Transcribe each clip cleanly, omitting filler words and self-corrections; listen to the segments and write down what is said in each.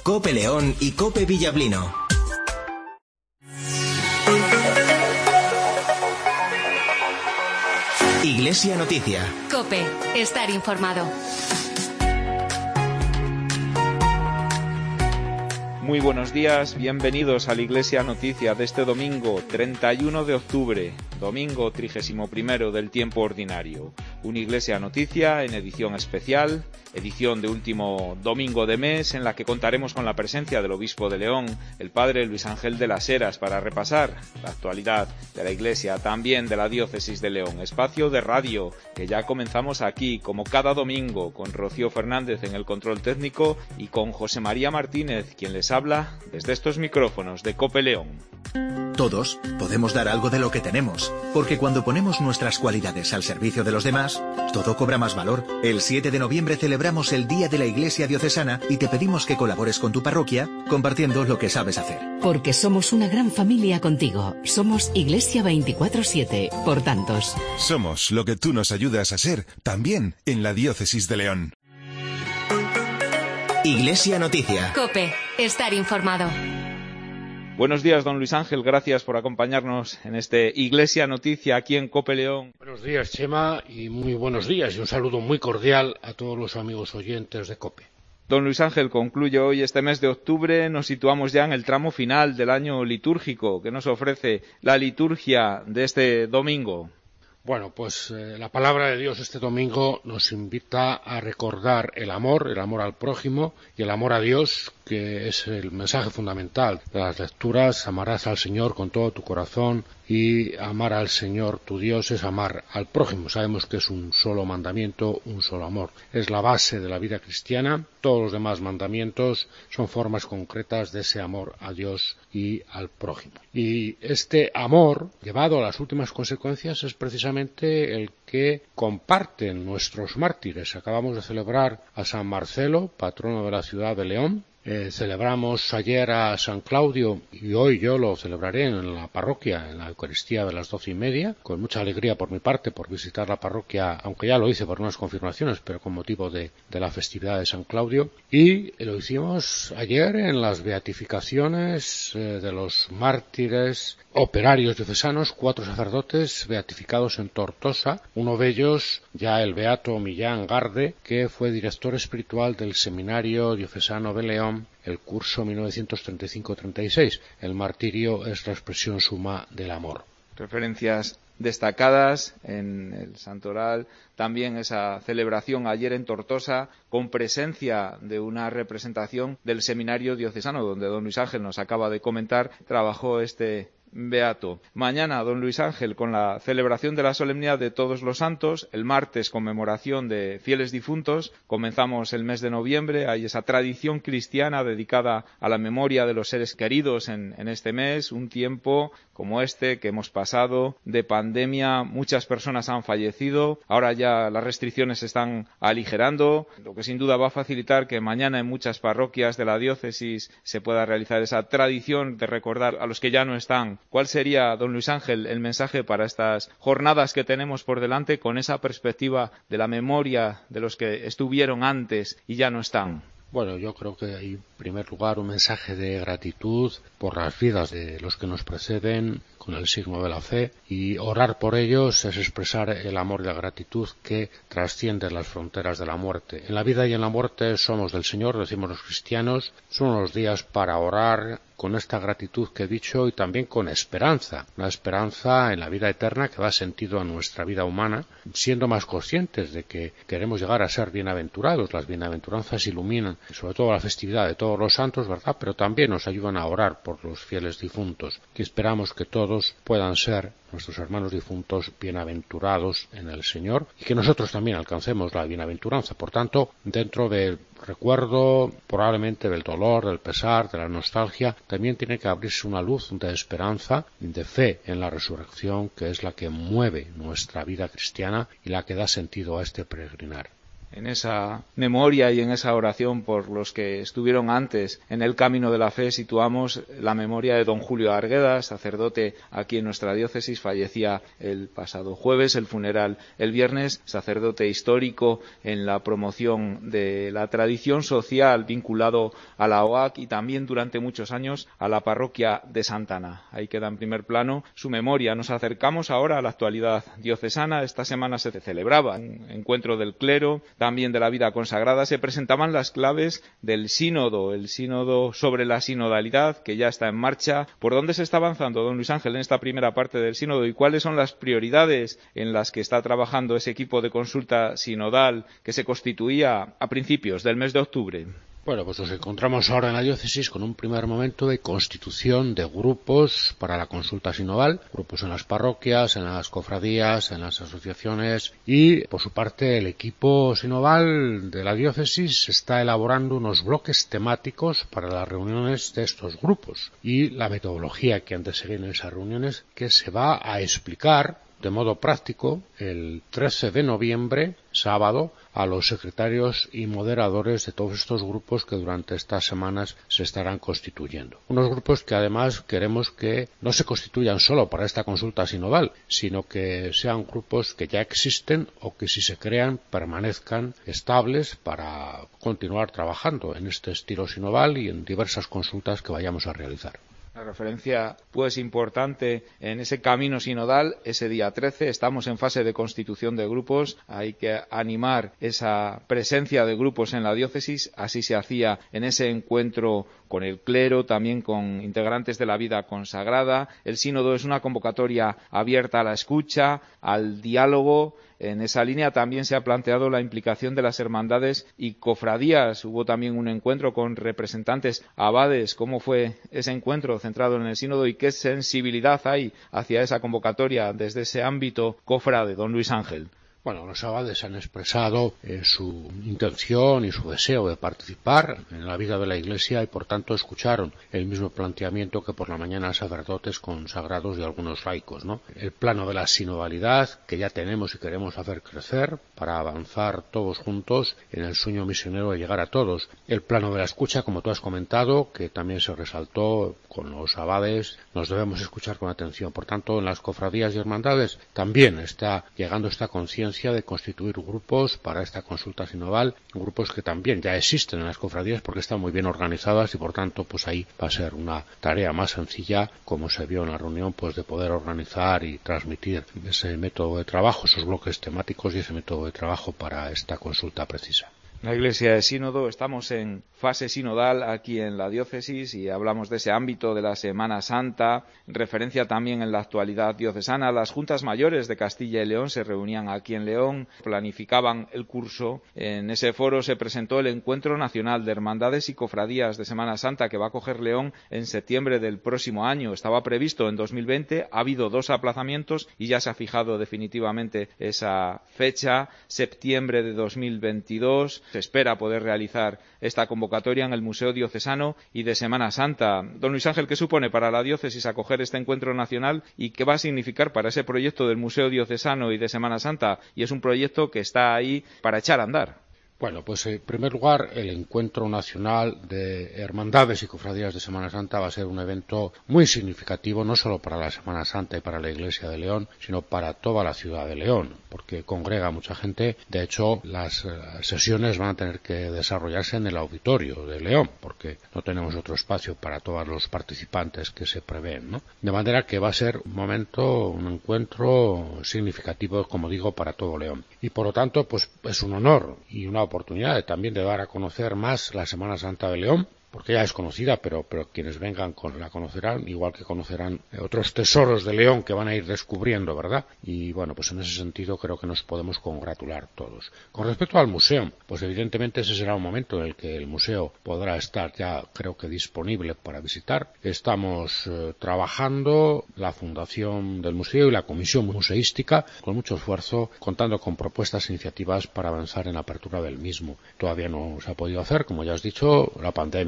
Cope León y Cope Villablino. Iglesia Noticia. Cope, estar informado. Muy buenos días, bienvenidos a la Iglesia Noticia de este domingo 31 de octubre, domingo 31 del tiempo ordinario. Una Iglesia Noticia en edición especial, edición de último domingo de mes, en la que contaremos con la presencia del obispo de León, el padre Luis Ángel de las Heras, para repasar la actualidad de la Iglesia, también de la diócesis de León. Espacio de radio que ya comenzamos aquí, como cada domingo, con Rocío Fernández en el control técnico y con José María Martínez, quien les habla desde estos micrófonos de Cope León. Todos podemos dar algo de lo que tenemos, porque cuando ponemos nuestras cualidades al servicio de los demás, todo cobra más valor. El 7 de noviembre celebramos el Día de la Iglesia Diocesana y te pedimos que colabores con tu parroquia compartiendo lo que sabes hacer. Porque somos una gran familia contigo. Somos Iglesia 24/7, por tantos. Somos lo que tú nos ayudas a ser, también en la diócesis de León. Iglesia Noticia. Cope, estar informado. Buenos días, don Luis Ángel, gracias por acompañarnos en este Iglesia Noticia aquí en Cope León. Buenos días, Chema, y muy buenos días, y un saludo muy cordial a todos los amigos oyentes de Cope. Don Luis Ángel, concluye hoy este mes de octubre, nos situamos ya en el tramo final del año litúrgico que nos ofrece la liturgia de este domingo. Bueno, pues la palabra de Dios este domingo nos invita a recordar el amor al prójimo y el amor a Dios, que es el mensaje fundamental de las lecturas. Amarás al Señor con todo tu corazón, y amar al Señor tu Dios es amar al prójimo. Sabemos que es un solo mandamiento, un solo amor. Es la base de la vida cristiana. Todos los demás mandamientos son formas concretas de ese amor a Dios y al prójimo. Y este amor, llevado a las últimas consecuencias, es precisamente el que comparten nuestros mártires. Acabamos de celebrar a San Marcelo, patrono de la ciudad de León. Celebramos ayer a San Claudio y hoy yo lo celebraré en la parroquia, en la Eucaristía de las 12:30, con mucha alegría por mi parte por visitar la parroquia, aunque ya lo hice por unas confirmaciones, pero con motivo de la festividad de San Claudio. Y lo hicimos ayer en las beatificaciones de los mártires operarios diocesanos, 4 sacerdotes beatificados en Tortosa, uno de ellos ya el beato Millán Garde, que fue director espiritual del Seminario Diocesano de León, el curso 1935-36. El martirio es la expresión suma del amor. Referencias destacadas en el santoral, también esa celebración ayer en Tortosa con presencia de una representación del Seminario Diocesano, donde don Luis Ángel nos acaba de comentar, trabajó este beato. Mañana, don Luis Ángel, con la celebración de la solemnidad de Todos los Santos, el martes conmemoración de fieles difuntos, comenzamos el mes de noviembre, hay esa tradición cristiana dedicada a la memoria de los seres queridos en este mes, un tiempo como este que hemos pasado de pandemia, muchas personas han fallecido, ahora ya las restricciones se están aligerando, lo que sin duda va a facilitar que mañana en muchas parroquias de la diócesis se pueda realizar esa tradición de recordar a los que ya no están. ¿Cuál sería, don Luis Ángel, el mensaje para estas jornadas que tenemos por delante con esa perspectiva de la memoria de los que estuvieron antes y ya no están? Bueno, yo creo que hay, en primer lugar, un mensaje de gratitud por las vidas de los que nos preceden, con el signo de la fe, y orar por ellos es expresar el amor y la gratitud que trascienden las fronteras de la muerte. En la vida y en la muerte somos del Señor, decimos los cristianos. Son unos días para orar con esta gratitud que he dicho y también con esperanza, una esperanza en la vida eterna que da sentido a nuestra vida humana, siendo más conscientes de que queremos llegar a ser bienaventurados. Las bienaventuranzas iluminan sobre todo la festividad de todos los santos, ¿verdad?, pero también nos ayudan a orar por los fieles difuntos, que esperamos que todos puedan ser nuestros hermanos difuntos bienaventurados en el Señor y que nosotros también alcancemos la bienaventuranza. Por tanto, dentro del recuerdo probablemente del dolor, del pesar, de la nostalgia, también tiene que abrirse una luz de esperanza, de fe en la resurrección, que es la que mueve nuestra vida cristiana y la que da sentido a este peregrinar. en esa memoria y en esa oración por los que estuvieron antes en el camino de la fe, situamos la memoria de don Julio Arguedas, sacerdote aquí en nuestra diócesis. Fallecía el pasado jueves, el funeral el viernes, sacerdote histórico en la promoción de la tradición social vinculado a la OAC y también durante muchos años a la parroquia de Santana. Ahí queda en primer plano su memoria. Nos acercamos ahora a la actualidad diocesana. Esta semana se celebraba un encuentro del clero, también de la vida consagrada. Se presentaban las claves del sínodo, el sínodo sobre la sinodalidad, que ya está en marcha. ¿Por dónde se está avanzando, don Luis Ángel, en esta primera parte del sínodo y cuáles son las prioridades en las que está trabajando ese equipo de consulta sinodal que se constituía a principios del mes de octubre? Bueno, pues nos encontramos ahora en la diócesis con un primer momento de constitución de grupos para la consulta sinodal, grupos en las parroquias, en las cofradías, en las asociaciones y, por su parte, el equipo sinodal de la diócesis está elaborando unos bloques temáticos para las reuniones de estos grupos y la metodología que han de seguir en esas reuniones, que se va a explicar de modo práctico el 13 de noviembre, sábado, a los secretarios y moderadores de todos estos grupos que durante estas semanas se estarán constituyendo. Unos grupos que además queremos que no se constituyan solo para esta consulta sinodal, sino que sean grupos que ya existen o que si se crean permanezcan estables para continuar trabajando en este estilo sinodal y en diversas consultas que vayamos a realizar. La referencia, pues, importante en ese camino sinodal, ese día 13, estamos en fase de constitución de grupos, hay que animar esa presencia de grupos en la diócesis, así se hacía en ese encuentro con el clero, también con integrantes de la vida consagrada. El sínodo es una convocatoria abierta a la escucha, al diálogo. En esa línea también se ha planteado la implicación de las hermandades y cofradías. Hubo también un encuentro con representantes abades. ¿Cómo fue ese encuentro centrado en el sínodo y qué sensibilidad hay hacia esa convocatoria desde ese ámbito cofrade, don Luis Ángel? Bueno, los abades han expresado su intención y su deseo de participar en la vida de la Iglesia y por tanto escucharon el mismo planteamiento que por la mañana sacerdotes consagrados y algunos laicos, ¿no? El plano de la sinodalidad que ya tenemos y queremos hacer crecer para avanzar todos juntos en el sueño misionero de llegar a todos. El plano de la escucha, como tú has comentado, que también se resaltó con los abades, nos debemos escuchar con atención. Por tanto, en las cofradías y hermandades también está llegando esta conciencia de constituir grupos para esta consulta sinodal, grupos que también ya existen en las cofradías porque están muy bien organizadas y por tanto pues ahí va a ser una tarea más sencilla, como se vio en la reunión, pues de poder organizar y transmitir ese método de trabajo, esos bloques temáticos y ese método de trabajo para esta consulta precisa. La Iglesia de Sínodo, estamos en fase sinodal aquí en la diócesis y hablamos de ese ámbito de la Semana Santa, referencia también en la actualidad diocesana. Las Juntas Mayores de Castilla y León se reunían aquí en León, planificaban el curso. En ese foro se presentó el Encuentro Nacional de Hermandades y Cofradías de Semana Santa que va a coger León en septiembre del próximo año. Estaba previsto en 2020, ha habido 2 aplazamientos y ya se ha fijado definitivamente esa fecha, septiembre de 2022. Se espera poder realizar esta convocatoria en el Museo Diocesano y de Semana Santa. Don Luis Ángel, ¿qué supone para la diócesis acoger este encuentro nacional y qué va a significar para ese proyecto del Museo Diocesano y de Semana Santa? Y es un proyecto que está ahí para echar a andar. Bueno, pues en primer lugar, el Encuentro Nacional de Hermandades y Cofradías de Semana Santa va a ser un evento muy significativo, no solo para la Semana Santa y para la Iglesia de León, sino para toda la ciudad de León, porque congrega mucha gente. De hecho, las sesiones van a tener que desarrollarse en el auditorio de León, porque no tenemos otro espacio para todos los participantes que se prevén, ¿no? De manera que va a ser un momento, un encuentro significativo, como digo, para todo León. Y por lo tanto, pues es un honor y una oportunidad también de dar a conocer más la Semana Santa de León, porque ya es conocida, pero quienes vengan la conocerán, igual que conocerán otros tesoros de León que van a ir descubriendo, ¿verdad? Y bueno, pues en ese sentido creo que nos podemos congratular todos. Con respecto al museo, pues evidentemente ese será un momento en el que el museo podrá estar ya, creo que disponible para visitar. Estamos trabajando, la Fundación del Museo y la Comisión Museística, con mucho esfuerzo, contando con propuestas e iniciativas para avanzar en la apertura del mismo. Todavía no se ha podido hacer, como ya has dicho, la pandemia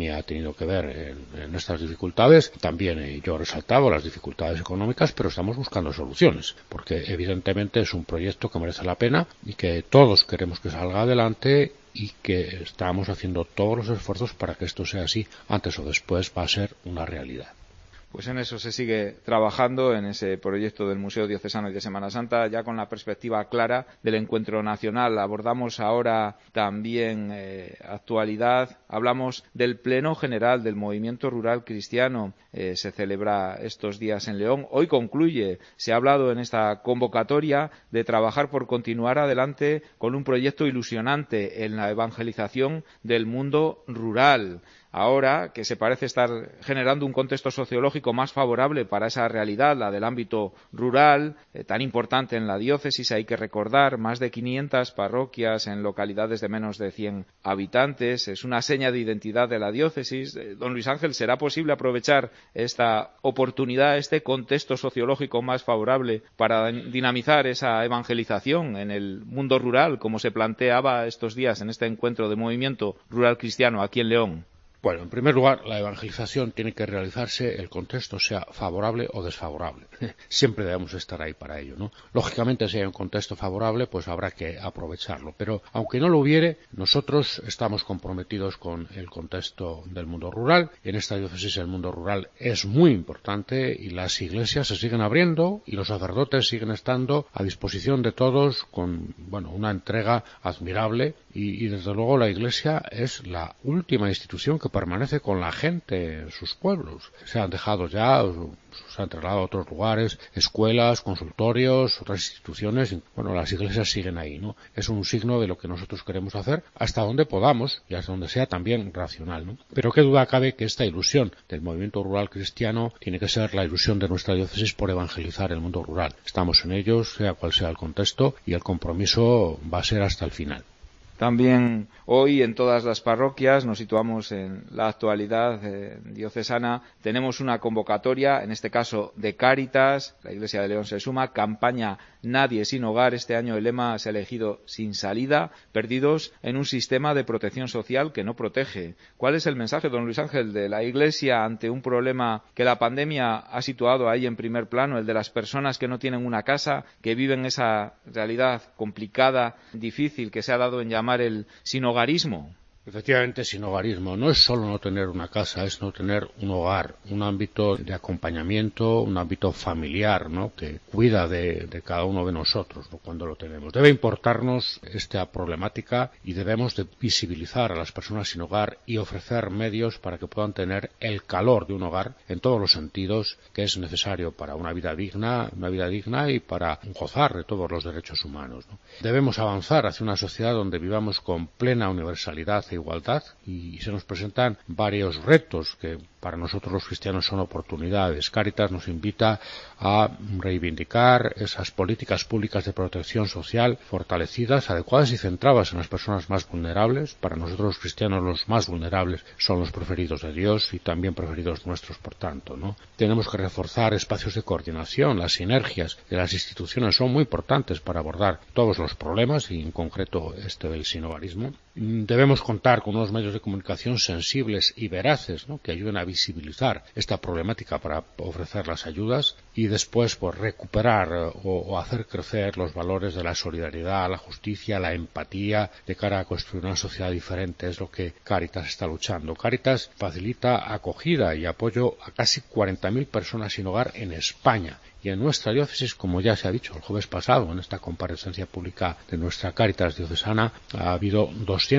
pandemia ha tenido que ver en estas dificultades. También yo he resaltado las dificultades económicas, pero estamos buscando soluciones, porque evidentemente es un proyecto que merece la pena y que todos queremos que salga adelante y que estamos haciendo todos los esfuerzos para que esto sea así. Antes o después va a ser una realidad. Pues en eso se sigue trabajando, en ese proyecto del Museo Diocesano y de Semana Santa, ya con la perspectiva clara del encuentro nacional. Abordamos ahora también actualidad, hablamos del Pleno General del Movimiento Rural Cristiano, se celebra estos días en León. Hoy concluye, se ha hablado en esta convocatoria de trabajar por continuar adelante con un proyecto ilusionante en la evangelización del mundo rural. Ahora que se parece estar generando un contexto sociológico más favorable para esa realidad, la del ámbito rural, tan importante en la diócesis, hay que recordar, más de 500 parroquias en localidades de menos de 100 habitantes, es una seña de identidad de la diócesis. Don Luis Ángel, ¿será posible aprovechar esta oportunidad, este contexto sociológico más favorable para dinamizar esa evangelización en el mundo rural, como se planteaba estos días en este encuentro de Movimiento Rural Cristiano aquí en León? Bueno, en primer lugar, la evangelización tiene que realizarse, el contexto sea favorable o desfavorable. Siempre debemos estar ahí para ello, ¿no? Lógicamente, si hay un contexto favorable, pues habrá que aprovecharlo. Pero, aunque no lo hubiere, nosotros estamos comprometidos con el contexto del mundo rural. En esta diócesis el mundo rural es muy importante y las iglesias se siguen abriendo y los sacerdotes siguen estando a disposición de todos con, una entrega admirable. Y desde luego la Iglesia es la última institución que permanece con la gente en sus pueblos. Se han dejado ya, se han trasladado a otros lugares, escuelas, consultorios, otras instituciones. Las iglesias siguen ahí, ¿no? Es un signo de lo que nosotros queremos hacer hasta donde podamos y hasta donde sea también racional, ¿no? Pero qué duda cabe que esta ilusión del movimiento rural cristiano tiene que ser la ilusión de nuestra diócesis por evangelizar el mundo rural. Estamos en ello, sea cual sea el contexto, y el compromiso va a ser hasta el final. También hoy en todas las parroquias, nos situamos en la actualidad diocesana, tenemos una convocatoria, en este caso de Cáritas, la Iglesia de León se suma, campaña Nadie sin hogar. Este año el lema se ha elegido Sin salida, perdidos en un sistema de protección social que no protege. ¿Cuál es el mensaje, don Luis Ángel, de la Iglesia ante un problema que la pandemia ha situado ahí en primer plano, el de las personas que no tienen una casa, que viven esa realidad complicada, difícil, que se ha dado en llamar el sinhogarismo? Efectivamente, sinhogarismo no es solo no tener una casa, es no tener un hogar, un ámbito de acompañamiento, un ámbito familiar, ¿no?, que cuida de cada uno de nosotros, ¿no?, cuando lo tenemos. Debe importarnos esta problemática y debemos de visibilizar a las personas sin hogar y ofrecer medios para que puedan tener el calor de un hogar en todos los sentidos que es necesario para una vida digna y para gozar de todos los derechos humanos, ¿no? Debemos avanzar hacia una sociedad donde vivamos con plena universalidad e igualdad, y se nos presentan varios retos que para nosotros los cristianos son oportunidades. Cáritas nos invita a reivindicar esas políticas públicas de protección social fortalecidas, adecuadas y centradas en las personas más vulnerables. Para nosotros los cristianos los más vulnerables son los preferidos de Dios y también preferidos nuestros, por tanto, ¿no? Tenemos que reforzar espacios de coordinación. Las sinergias de las instituciones son muy importantes para abordar todos los problemas y en concreto este del sinhogarismo. Debemos contar con unos medios de comunicación sensibles y veraces, ¿no?, que ayuden a visibilizar esta problemática para ofrecer las ayudas y después recuperar o hacer crecer los valores de la solidaridad, la justicia, la empatía de cara a construir una sociedad diferente. Es lo que Cáritas está luchando. Cáritas facilita acogida y apoyo a casi 40.000 personas sin hogar en España. Y en nuestra diócesis, como ya se ha dicho el jueves pasado en esta comparecencia pública de nuestra Cáritas diocesana, ha habido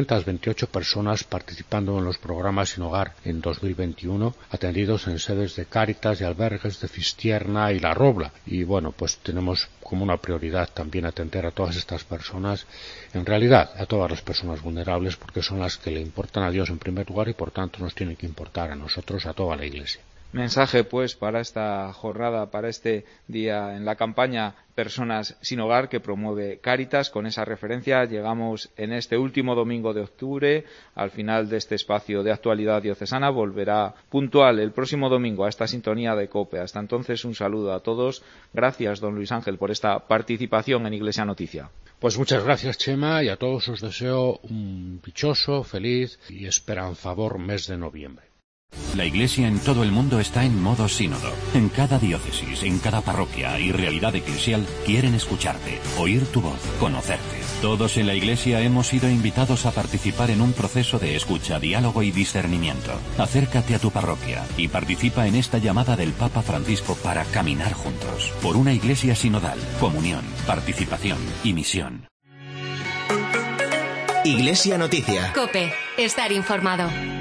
228 personas participando en los programas sin hogar en 2021, atendidos en sedes de Cáritas y albergues de Fistierna y La Robla. Y pues tenemos como una prioridad también atender a todas estas personas, en realidad a todas las personas vulnerables, porque son las que le importan a Dios en primer lugar y por tanto nos tienen que importar a nosotros, a toda la Iglesia. Mensaje, para esta jornada, para este día en la campaña Personas sin hogar que promueve Cáritas. Con esa referencia llegamos en este último domingo de octubre al final de este espacio de actualidad diocesana. Volverá puntual el próximo domingo a esta sintonía de COPE. Hasta entonces, un saludo a todos. Gracias, don Luis Ángel, por esta participación en Iglesia Noticia. Pues muchas gracias, Chema, y a todos os deseo un dichoso, feliz y esperanzador mes de noviembre. La Iglesia en todo el mundo está en modo sínodo. En cada diócesis, en cada parroquia y realidad eclesial quieren escucharte, oír tu voz, conocerte. Todos en la Iglesia hemos sido invitados a participar en un proceso de escucha, diálogo y discernimiento. Acércate a tu parroquia y participa en esta llamada del Papa Francisco para caminar juntos por una Iglesia sinodal, comunión, participación y misión. Iglesia Noticia. COPE. Estar informado.